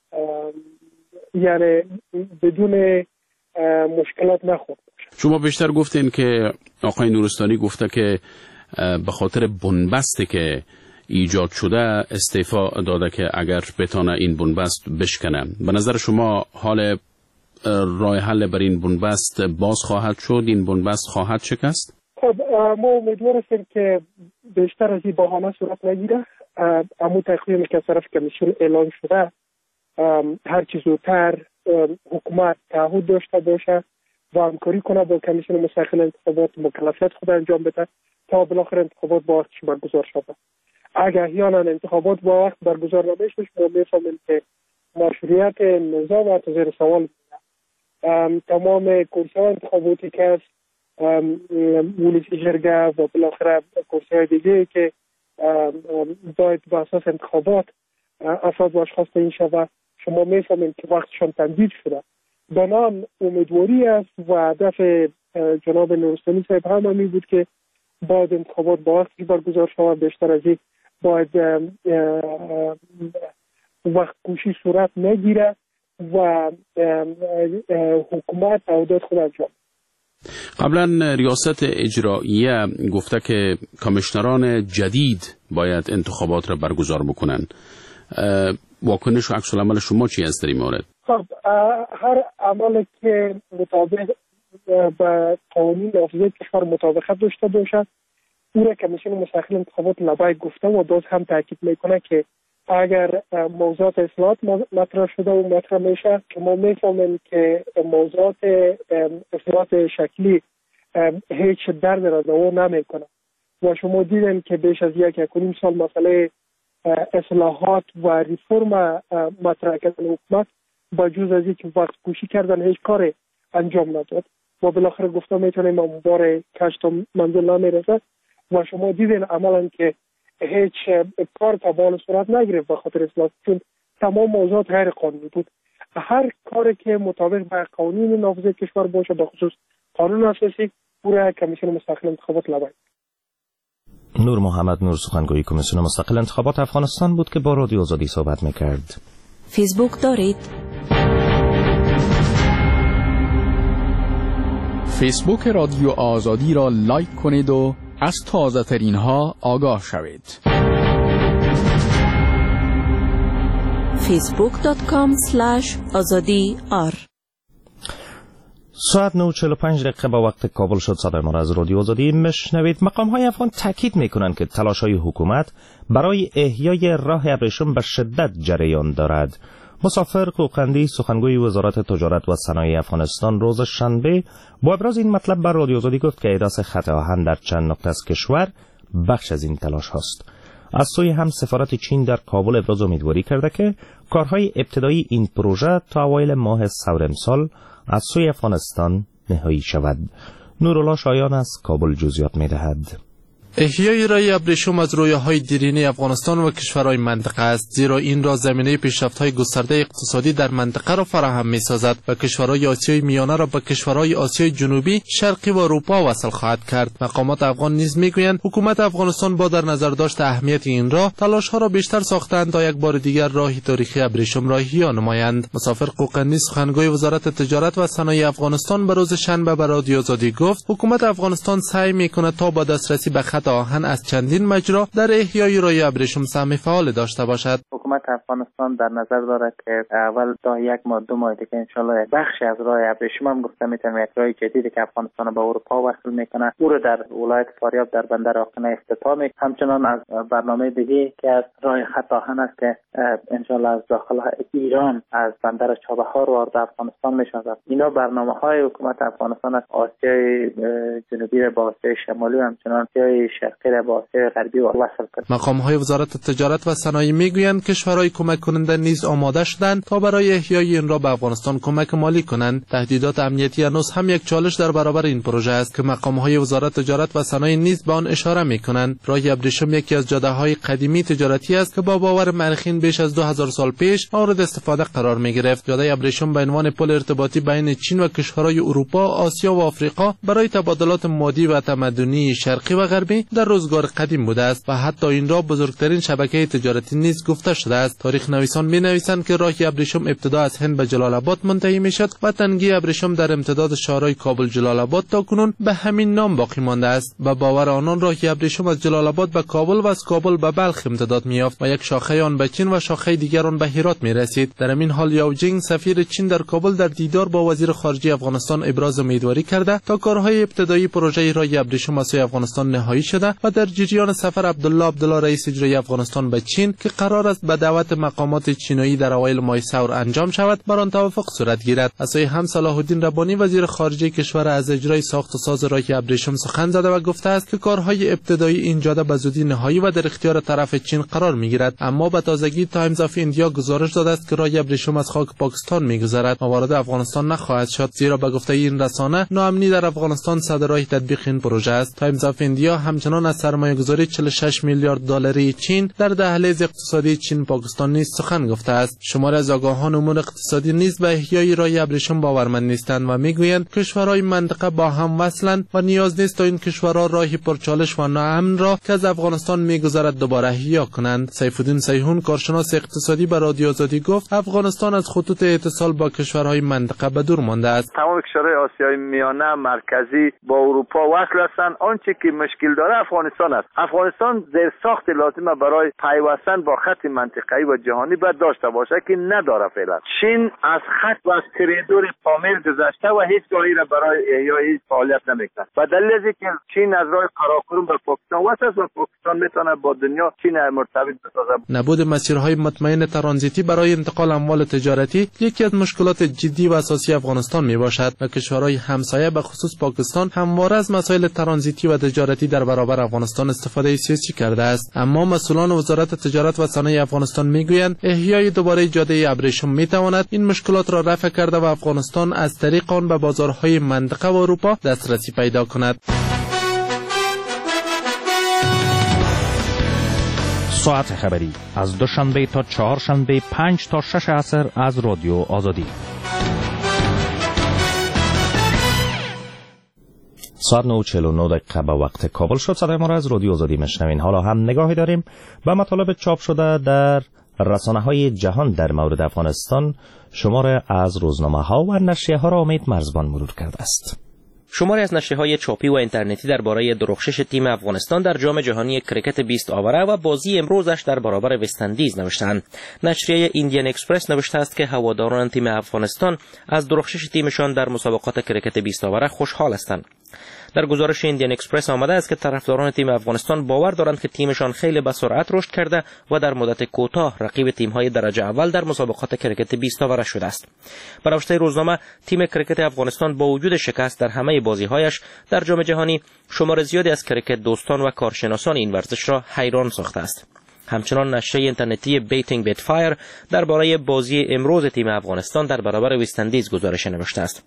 یعنی بدون مشکلات نخورد. شما بیشتر گفتین که آقای نورستانی گفته که به خاطر بنبستی که ایجاد شده استعفا داده که اگر بتانه این بنبست بشکنه. به نظر شما حال راه حل بر این بنبست باز خواهد شد؟ این بنبست خواهد شکست؟ خب ما امیدوار هستیم که بیشتر از این بهانه صورت نگیره. اما تقریبا که از طرف کمیسیون اعلان شده هر چیز زودتر حکومت تعهد داشته باشه و همکاری کنه با کمیسیون مستقل انتخابات مکلفیت خود انجام بده تا بالاخره انتخابات با وقتش برگزار شود. اگر احیانا انتخابات با وقت برگزار نمیشه ما میفهمیم که مشروعیت نظام از زیر سوال میاد. تمام کرسی‌های انتخاباتی که از ولسی جرگه و بالاخره کرسی‌های دیگه که باید با اساس انتخابات افراد و اشخاص تعیین شود شما میفهمید که وقتشان تمدید شده. بنان امیدواری است و هدف جناب نورستانی صاحب هم همین بود که باید انتخابات با وقتی برگزار شود، بیشتر از این باید وقت کوشی صورت نگیره و حکومت عهدات خود انجام. قبلا ریاست اجراییه گفته که کمیشنران جدید باید انتخابات را برگزار بکنن. واکنش و عکس العمل شما چی است در این مورد؟ خب هر عملی که مطابق با قوانین نافذه کشور مطابقت داشته باشد، او را کمیسیون مستقل انتخابات لبای گفته و باز هم تاکید میکنه که اگر موضوعات اصلاحات مطرح شده و مطرح میشه که ما میفهمیم که موضوعات اصلاحات شکلی هیچ درد را دوا نمیکنه و شما دیدن که بیش از 1.5 سال مسئله اصلاحات و ریفرم مطرح کردن حکومت با جز از اینکه وقت کوشی کردن هیچ کار انجام نداد و بالاخره گفته میتونیم بار کش تا منزل نمیرسه و شما دیدین عملا که هیچ کار تبال صورت نگرفت به خاطر اصلاحات، چون تمام موضوعات غیر قانونی بود. هر کاری که مطابق با قانون نافذه کشور باشه، به خصوص قانون اساسی، پورا کمیسیون مستقل انتخابات لبای. نور محمد نور، سخنگوی کمیسیون مستقل انتخابات افغانستان بود که با رادیو آزادی صحبت میکرد. فیسبوک دارید؟ فیسبوک رادیو آزادی را لایک کنید و از تازه ترین ها آگاه شوید. facebook.com/azadi_r ساعت 9:45 با وقت کابل شد. صدای ما را از رادیو آزادی میشنوید. مقام‌های افغان تاکید میکنند که تلاش‌های حکومت برای احیای راه ابریشم به شدت جریان دارد. مسافر قوقندی، سخنگوی وزارت تجارت و صنایع افغانستان، روز شنبه با ابراز این مطلب بر رادیو آزادی گفت که احداث خط آهن در چند نقطه از کشور بخش از این تلاش هاست. از سوی هم سفارت چین در کابل ابراز امیدواری کرده که کارهای ابتدایی این پروژه تا اوایل ماه سور امسال از سوی افغانستان نهایی شود. نورالله شایان از کابل جزئیات می‌دهد. احیای راه ابریشم از رویاهای دیرینه افغانستان و کشورهای منطقه است، زیرا این را زمینه پیشرفت‌های گسترده اقتصادی در منطقه را فراهم می‌سازد و کشورهای آسیای میانه را با کشورهای آسیای جنوبی، شرقی و اروپا وصل خواهد کرد. مقامات افغان نیز می‌گویند حکومت افغانستان با در نظر داشت اهمیت این راه، تلاش‌ها را بیشتر ساختند تا یک بار دیگر راهی تاریخی ابریشم را احیا نمایند. مسافر قوقندی، سخنگوی وزارت تجارت و صنایع افغانستان، به روز شنبه به رادیو آزادی گفت حکومت افغانستان سعی می‌کند تا با دسترسی به آهن از چندین مجرا در احیای راه ابریشم سهم فعال داشته باشد. حکومت افغانستان در نظر دارد که اول تا 1 ماه 2 ماه دیگه انشالله بخشی از راه ابریشم هم گفته میتونیم یک راه جدیدی که افغانستان به اروپا وصل میکنه او رو در ولایت فاریاب در بندر آقنه افتتاح میکنه. همچنان از برنامه دیگه که از راه خط آهن است که انشالله از داخل ایران از بندر چابهار وارد افغانستان میشود. اینا برنامه‌های حکومت افغانستان از آسیای جنوبی با آسیای شمالی و همچنان آسیای شرقی با آسیای غربی وصل کرد. مقام‌های وزارت تجارت و صنایع میگویند کشورهای کمک کننده نیز آماده شدند تا برای احیای این را به افغانستان کمک مالی کنند. تهدیدات امنیتی هنوز هم یک چالش در برابر این پروژه است که مقام‌های وزارت تجارت و صنایع نیز به آن اشاره می‌کنند. راه ابریشم یکی از جاده‌های قدیمی تجارتی است که با باور مورخین بیش از 2000 سال پیش مورد استفاده قرار می‌گرفت. جاده ابریشم به عنوان پل ارتباطی بین چین و کشورهای اروپا، آسیا و آفریقا برای تبادلات مادی و تمدنی شرقی و غربی در روزگار قدیم بوده است و حتی این را بزرگترین شبکه تجارتی نیز گفته شده است. تاریخ نویسان می‌نویسند که راه ابریشم ابتدا از هند به جلال آباد منتهی می‌شد و تنگی ابریشم در امتداد شهرهای کابل جلال آباد تا کنون به همین نام باقی مانده است. به باور آنان راه ابریشم از جلال آباد به کابل و از کابل به بلخ امتداد می‌یافت و یک شاخه آن به چین و شاخه دیگر آن به هرات می‌رسید. در همین حال یاو جینگ سفیر چین در کابل در دیدار با وزیر خارجه افغانستان ابراز امیدواری کرده تا کارهای ابتدایی پروژه راه ابریشم از سوی افغانستان نهایی شده و در جریان سفر عبدالله رئیس اجرایی افغانستان به چین که قرار است به دعوت مقامات چینی در اوایل ماه سور انجام شود بر آن توافق صورت گیرد. از سوی هم صلاح الدین ربانی وزیر خارجه کشور از اجرای ساخت و ساز راه ابریشم سخن زده و گفته است که کارهای ابتدایی این جاده به زودی نهایی و در اختیار طرف چین قرار میگیرد. اما به تازگی تایمز آف ایندیا گزارش داده است که راه ابریشم از خاک پاکستان میگذرد و وارد افغانستان نخواهد شد، زیرا به گفته این رسانه ناامنی در افغانستان صدرای تطبیق این پروژه است. تایمز آف ایندیا همچنان از سرمایه‌گذاری 46 میلیارد دلاری چین در دهلیز اقتصادی چین پاکستان نیز سخن گفته است. شماری از آگاهان امور اقتصادی نیز به احیای راه ابریشم باورمند نیستند و میگویند کشورهای منطقه با هم وصلند و نیاز نیست تا این کشورها راهی پرچالش و ناامن را که از افغانستان میگذرد دوباره احیا کنند. سیفالدین سیحون کارشناس اقتصادی به رادیو آزادی گفت افغانستان از خطوط اتصال با کشورهای منطقه به دور مانده است. تمام کشورهای آسیای میانه مرکزی با اروپا وصل هستند. آنچه که مشکل داره افغانستان است. افغانستان زیرساخت لازمه برای پیوستن با خط منطقه‌ای و جهانی باید داشته باشه که نداره فعلا. چین از خط و از کریدور پامیر گذشته و هیچ راهی را برای احیای فعالیت نمیکنه. و دلیل از اینکه چین از راه قراقرم به پاکستان وصل است و پاکستان میتونه با دنیا چین مرتبط بسازه. نبود مسیرهای مطمئن ترانزیتی برای انتقال اموال تجارتی یکی از مشکلات جدی و اساسی افغانستان میباشد و کشورهای همسایه به خصوص پاکستان همواره از مسائل ترانزیتی و تجارتی در برابر افغانستان استفاده سیاسی کرده است. اما مسئولان وزارت تجارت و صنایع افغانستان میگویند احیای دوباره جاده ابریشم میتواند این مشکلات را رفع کرده و افغانستان از طریق آن به بازارهای منطقه و اروپا دسترسی پیدا کند. ساعت خبری از دوشنبه تا چهارشنبه 5 تا 6 عصر از رادیو آزادی. ساعت 9:49 به وقت کابل شد. صدای ما را از رادیو آزادی میشنوین. حالا هم نگاهی داریم به مطالب چاپ شده در رسانه‌های جهان در مورد افغانستان. شماره از روزنامه‌ها و نشریه‌ها را امید مرزبان مرور کرده است. شماری از نشریه‌های چاپی و اینترنتی درباره درخشش تیم افغانستان در جام جهانی کرکت 20 آوره و بازی امروزش در برابر وست‌اندیز نوشتند. نشریه ایندین اکسپرس نوشته است که هواداران تیم افغانستان از درخشش تیمشان در مسابقات کرکت 20 آوره خوشحال هستند. در گزارش ایندین اکسپرس آمده است که طرفداران تیم افغانستان باور دارند که تیمشان خیلی به سرعت رشد کرده و در مدت کوتاه رقیب تیم‌های درجه اول در مسابقات کرکت 20 آوره شده است. به نوشته روزنامه تیم کرکت افغانستان با وجود شکست در همه بازی‌هایش در جام جهانی شمار زیادی از کرکت دوستان و کارشناسان این ورزش را حیران ساخته است. همچنان نشریه اینترنتی بیتینگ بیت فایر درباره بازی امروز تیم افغانستان در برابر وست‌اندیز گزارش نوشته است.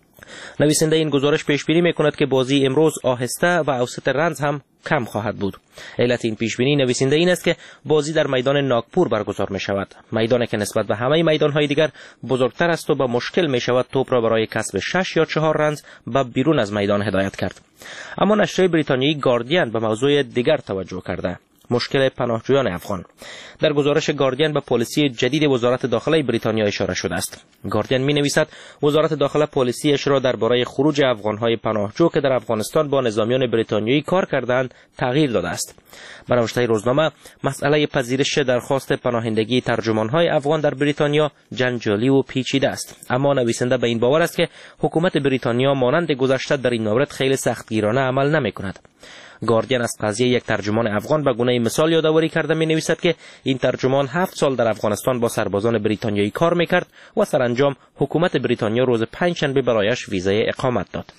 نویسنده این گزارش پیش بینی می‌کند که بازی امروز آهسته و اوسط رنز هم کم خواهد بود. علت این پیش بینی نویسنده این است که بازی در میدان ناگپور برگزار می‌شود، میدانی که نسبت به همه میدان‌های دیگر بزرگتر است و با مشکل می‌شود توپ را برای کسب 6 یا 4 رنز به بیرون از میدان هدایت کرد. اما نشریه بریتانیایی گاردین به موضوع دیگر توجه کرده: مشکل پناهجویان افغان. در گزارش گاردین به پالیسی جدید وزارت داخله بریتانیا اشاره شده است. گاردین می‌نویسد وزارت داخله پالیسیش را درباره خروج افغان‌های پناهجو که در افغانستان با نظامیان بریتانیایی کار کردند تغییر داده است. به نوشته روزنامه مسئله پذیرش درخواست پناهندگی ترجمان‌های افغان در بریتانیا جنجالی و پیچیده است، اما نویسنده به این باور است که حکومت بریتانیا مانند گذشته در این مورد خیلی سختگیرانه عمل نمی‌کند. گاردین از قضیه یک ترجمان افغان به گونه مثال یادآوری کرده می‌نویسد که این ترجمان 7 سال در افغانستان با سربازان بریتانیایی کار می‌کرد و سرانجام حکومت بریتانیا روز پنجشنبه برایش ویزای اقامت داد.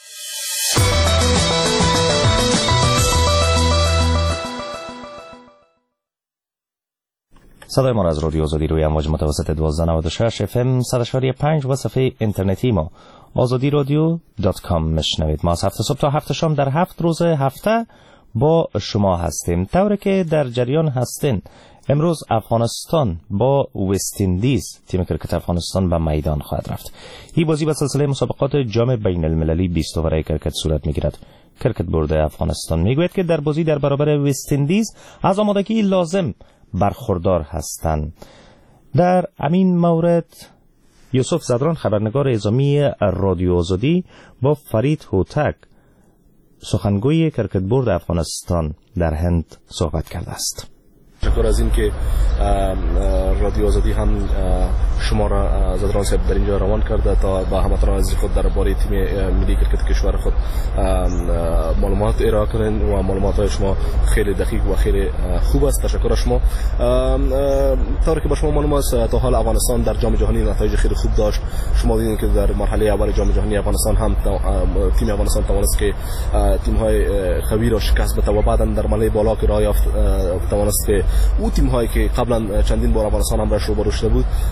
صدای ما از رادیو آزادی روی امواج متوسط 1296 FM 100.5 و صفحه اینترنتی ما azadiradyo.com میشنوید. ما از 7 صبح تا 7 شام در 7 روز هفته با شما هستیم. طوری که در جریان هستین امروز افغانستان با وست‌اندیز تیم کرکت افغانستان به میدان خواهد رفت. این بازی به سلسله مسابقات جام بین المللی 20 اوره کرکت صورت میگیرد. کرکت بورد افغانستان میگوید که در بازی در برابر وست‌اندیز از آمادگی لازم برخوردار هستند. در همین مورد یوسف زدران خبرنگار اعزامی رادیو آزادی با فرید هوتک سخنگوی کرکت بورد افغانستان در هند صحبت کرده است. تشکر از این که رادیو آزادی هم شما را زدران صاحب در اینجا روان کرده تا با هموطنان عزیز خود درباره تیم ملی کرکت کشور خود معلومات ارائه کنین و معلومات شما خیلی دقیق و خیلی خوب است. تشکر از شما. طوری که با شما معلوم است تا حال افغانستان در جام جهانی نتایج خیلی خوب داشت. شما دیدین که در مرحله اول جام جهانی افغانستان هم تیم افغانستان توانست که تیم‌های قوی را شکست بده و بعدا در مرحله بالا که راه یافت توانست که او تیم هایی که قبلا چندین بار افغانستان هم روبرو شده بود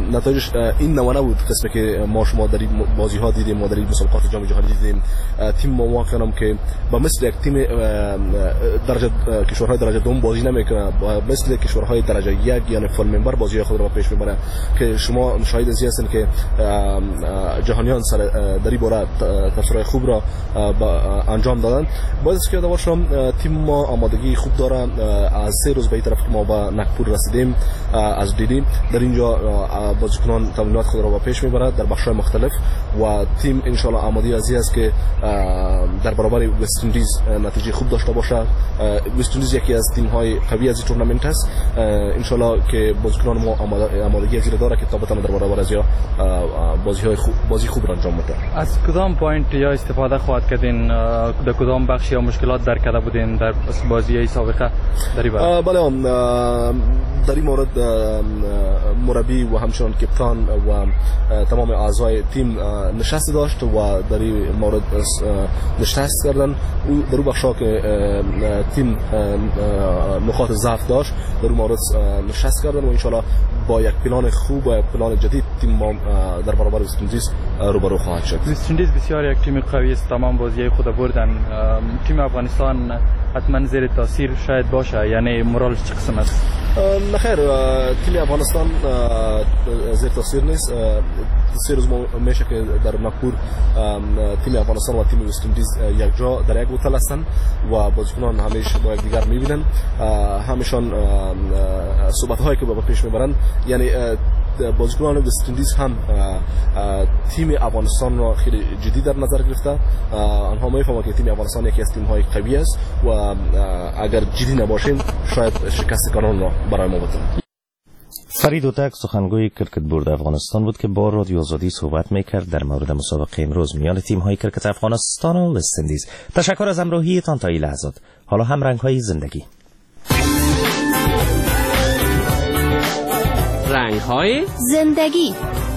نتایجش این نمونه بود قسمی که ما شما در بازی ها دیدیم، ما در مسابقات جام جهانی دیدیم. تیم ما کنم که با مثل یک تیم درجه کشورهای درجه دوم بازی نمیکنه، با مثل کشورهای درجه یک یعنی فول ممبر بازی خود را پیش میبره که شما شاهد ازی هستین که جهانیان سر در این باره تفسیرهای خوب را انجام دادن. باید که یاد باشم تیم ما آمادگی خوب داره. از 3 روز به طرف ما به نگپور رسیدیم از دیدیم در اینجا بازیکنان تمرینات خود را پیش میبرند در بخش‌های مختلف و تیم ان شاء الله آماده ازی است که در برابر وست اندیز نتیجه خوب داشته باشه. وست اندیز یکی از تیم‌های قوی از این تورنمنت است. ان شاء الله که بازیکنان ما آمادگی ازی داره که تا بتونه در برابر از بازی خوب را انجام بده. از کدام پوینت یا استفاده خواهد کردین؟ در کدام بخش یا مشکلات در کرده بودین در بازی سابقه در بله در این مورد مربی و همچنان کپتان و تمام اعضای تیم نشست داشت و در این مورد نشست کردن. در اون بخشا که تیم نقاط ضعف داشت در اون مورد نشست کردن و انشالله با یک پلان خوب و پلان جدید تیم ما در برابر وست اندیز روبرو خواهد شد. وست اندیز بسیار یک تیم قوی است، تمام بازی خود بردن. تیم افغانستان حتما زیر تاثیر شاید باشه، یعنی مورالش چه قسم است؟ نخیر، تیم افغانستان زیر تاثیر نیست. 3 روز میشه که در نگپور تیم افغانستان و تیم وست اندیز یک جا در یک هتل هستند و بازیکنان همیشه با یکدیگر میبینن، همیشان صحبت هایی که با پیش میبرن، یعنی بازیکنان وست اندیز هم تیم افغانستان را خیلی جدی در نظر گرفته. آنها میفهمند که تیم افغانستان یکی از تیم های قوی است و اگر جدی نباشیم شاید شکست کانون را برای ما بده. فرید اوتک سخنگوی کرکت بورد افغانستان بود که با رادیو آزادی صحبت میکرد در مورد مسابقه امروز میان تیم های کرکت افغانستان و وست اندیز. تشکر از همراهیتان تا این لحظات. حالا هم رنگ های زندگی. رنگ های زندگی.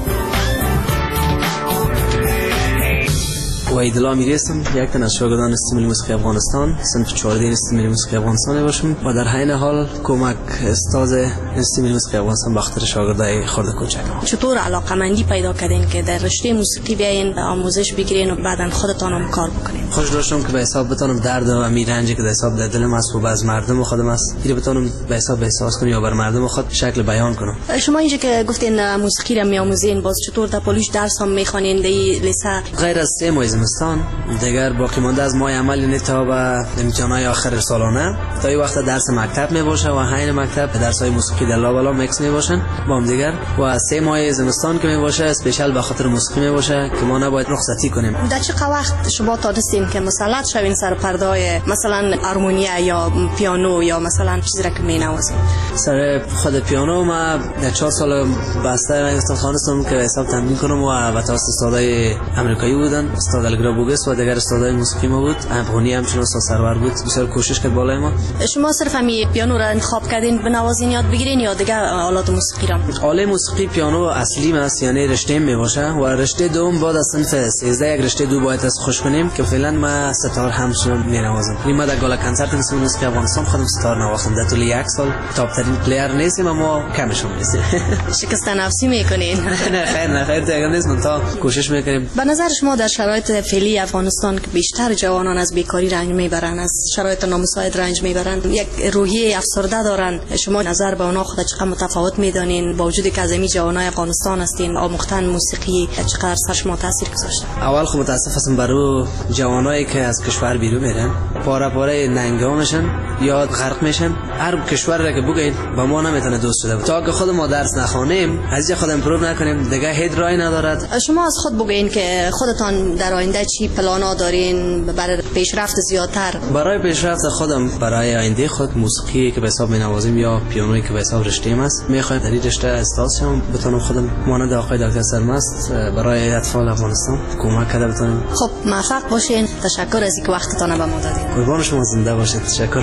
وحیدالله امیری هستم، یک تن از شاگردان استیل ملی موسیقی افغانستان، صنف 14 استیل ملی موسیقی افغانستان باشم و در حین حال کمک استاد استیل ملی موسیقی افغانستان به خاطر شاگردای خرد کوچک. چطور علاقه‌مندی پیدا کردین که در رشته موسیقی بیاین آموزش بگیرین و بعداً خودتان هم کار بکنین؟ خوش داشتم که به حساب بتونم درد و امیر رنجی که در حساب در دلم است و از مردم خودم است اینو بتونم به حساب احساس کنم یا بر مردم خود شکل بیان کنم. شما اینجا که گفتین موسیقی را میآموزین، باز چطور در پالیش درس هم میخوانین در لیسه؟ غیر از 3 ماه زمستان دیگر باقی مانده از ماه عمل یعنی تا به امتحانات آخر سالانه تا این وقت درس مکتب می باشه و حین مکتب درس های موسیقی در لاوالا میکس می باشن با هم دیگر و 3 ماه زمستان که می باشه اسپیشال به خاطر موسیقی می باشه که ما نباید رخصتی کنیم. در چه وقت شما تونستین که مسلط شوین سر پرده مثلا هارمونیه یا پیانو یا مثلا چیزی را که می نوازین؟ سر خود پیانو ما در 4 سال بسته استادخانه هستم که حساب تمرین کنم و توسط استادای آمریکایی بودن، استاد الگرا بوگس و دیگر استادای موسیقی ما بود. افغانی همچنین استاد سرور بود، بسیار کوشش کرد بالای ما. شما صرف همین پیانو را انتخاب کردین بنوازین یاد بگیرین یا دیگر آلات موسیقی را؟ آله موسیقی پیانو اصلی است، یعنی رشته می باشه و رشته دوم بعد از صنف 13 یک رشته دو باید از خوش کنیم که فعلا ما ستار همچنان می نوازم. ما در گالا کنسرت استیل موسیقی افغانستان خودم ستار نواختم. در طول 1 سال تاپ ترین پلیر نیستیم اما کمشون نیستیم. شکست نفسی میکنین؟ نه خیر دیگه نیست، تا کوشش میکنیم. به نظر شما در شرایط فعلی افغانستان که بیشتر جوانان از بیکاری رنج میبرن، از شرایط نامساعد رنج میبرن، یک روحیه افسرده دارن، شما نظر به اونا خود چقدر متفاوت میدانین با وجودی که از این جوانای افغانستان هستین آموختن موسیقی چقدر سر شما تاثیر گذاشته؟ اول خب متاسف هستم برای جوانایی که از کشور بیرون میرن پاره پاره ننگا میشن یا غرق میشن. هر کشور را که بگین با ما نمیتونه دوست شده تا که خود ما درس نخوانیم از خود امپروو نکنیم دیگه هیچ راهی ندارد. شما از خود بگین که خودتان در آینده چی پلانا دارین برای پیشرفت زیادتر؟ برای پیشرفت خودم برای آینده خود موسیقی که به حساب مینوازیم یا پیانویی که به حساب رشته‌ام است میخوایم در این رشته استاد شم بتونم خودم مانند آقای دکتر سرمست برای اطفال افغانستان کمک کرده بتونم. خب موفق باشین. تشکر از اینکه وقتتون به ما دادید. قربان شما زنده باشید. تشکر.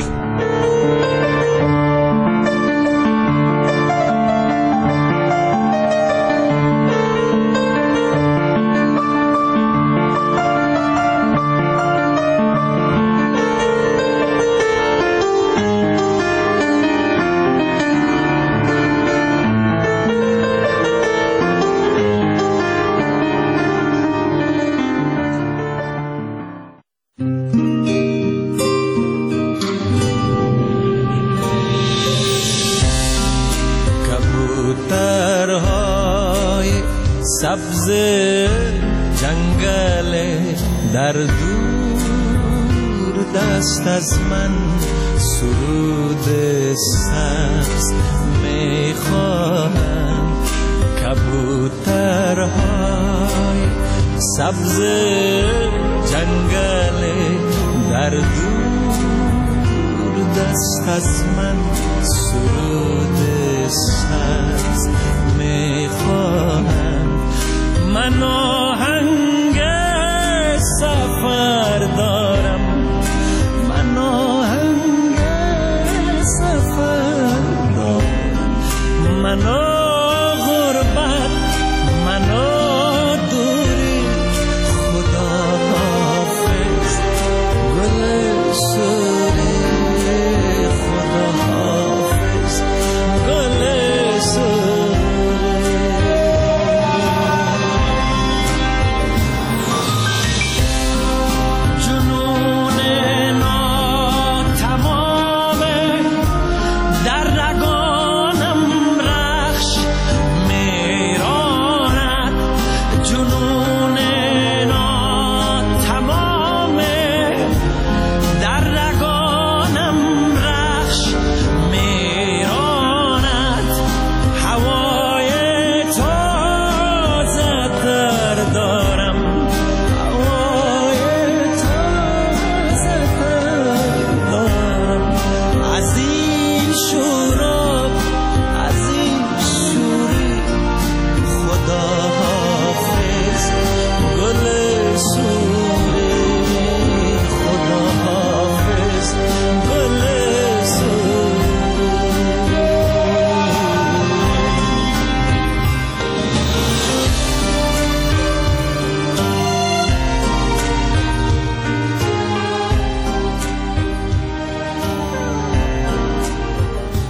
کبوترهای سبز جنگل در دور دست از من سرود سبز میخواهم. کبوترهای سبز جنگل در دور دست از من